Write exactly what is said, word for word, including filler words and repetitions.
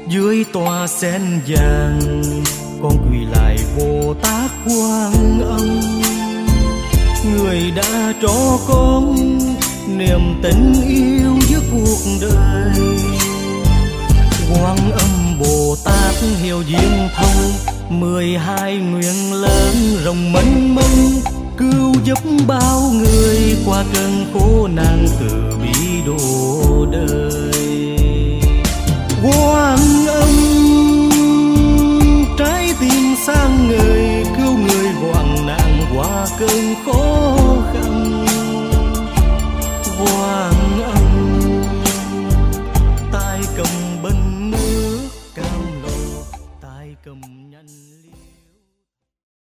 dưới tòa sen vàng, con quỳ lại Bồ Tát Quan Âm, người đã cho con niềm tình yêu giữa cuộc đời. Quan Âm Bồ Tát hiểu duyên thông, mười hai nguyện lớn rộng mênh mông, cứu giúp bao người qua cơn khổ nạn, từ bi độ đời. Quan Âm trái tim sáng ngời, cứu người hoạn nạn qua cơn khó khăn. Quan